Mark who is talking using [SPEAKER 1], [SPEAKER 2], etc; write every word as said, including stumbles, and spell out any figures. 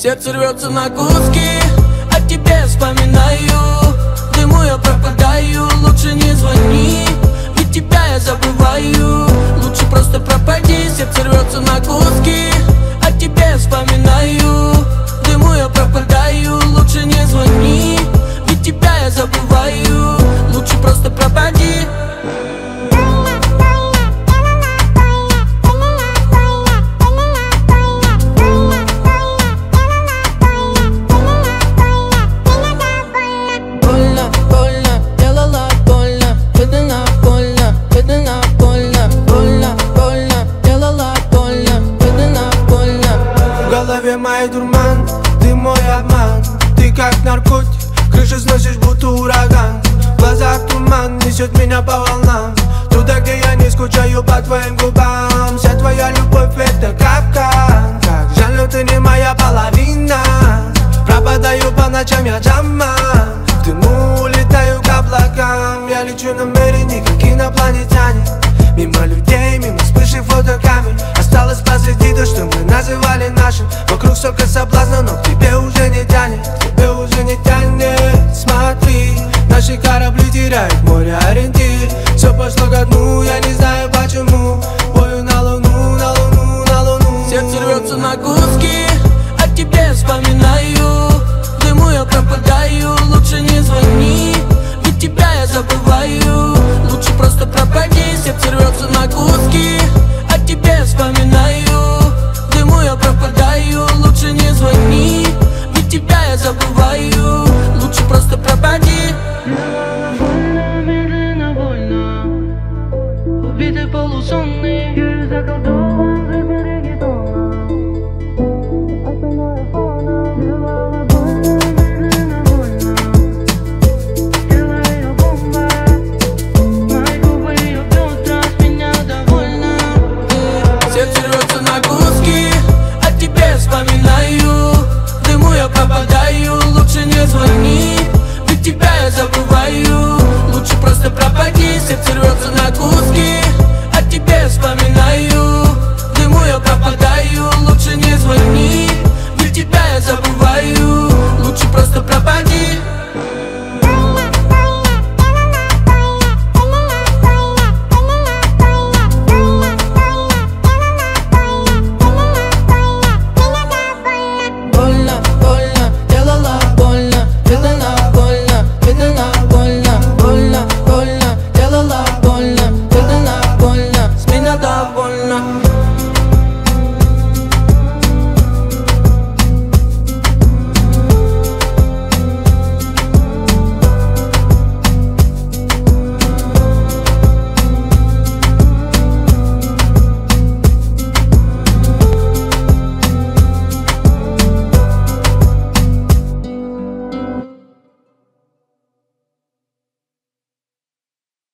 [SPEAKER 1] Сердце рвется на куски, о тебе вспоминаю. В дыму я пропадаю, лучше не звони, ведь тебя я забываю. Лучше просто пропади. Сердце рвется на куски, о тебе вспоминаю. В дыму я пропадаю, лучше не звони, ведь тебя я забываю. Лучше просто пропади.
[SPEAKER 2] Моей дурман, ты мой обман, ты как наркотик, крышу сносишь, будто ураган. В глазах туман несет меня по волнам, туда, где я не скучаю по твоим губам. Вся твоя любовь это капкан, как жаль, но ты не моя половина. Пропадаю по ночам, я джаман, в дыму улетаю к облакам. Я лечу намеренно, как инопланетяне, мимо людей, мимо вспышек фотокамер. Осталось последний то, что мы называли нашим. Вокруг столько соблазна, но к тебе уже не тянет, к тебе уже не тянет. Смотри, наши корабли теряют море ориентир. Все пошло ко дну, я не знаю почему. Бою на луну, на луну, на луну.
[SPEAKER 1] Сердце рвется на куски, о тебе вспоминаю. В дыму я пропадаю, лучше не звони, ведь тебя я забываю. Лучше просто пропади. Сердце рвется на куски, о тебе вспоминаю. В дыму я пропадаю, лучше не звони, ведь тебя я забываю. Лучше просто пропади.
[SPEAKER 3] Больно, медленно, больно, убитый полусонный, заколдован ритм реггетона. Остальное фоном. Делала больно, медленно, больно, тело ее бомба. Мои губы ее бедра, с меня довольна.
[SPEAKER 1] Сердце рвется на куски, о тебе вспоминаю. В дыму я пропадаю, лучше не звони, ведь тебя я забываю. Лучше просто пропади. Сердце рвется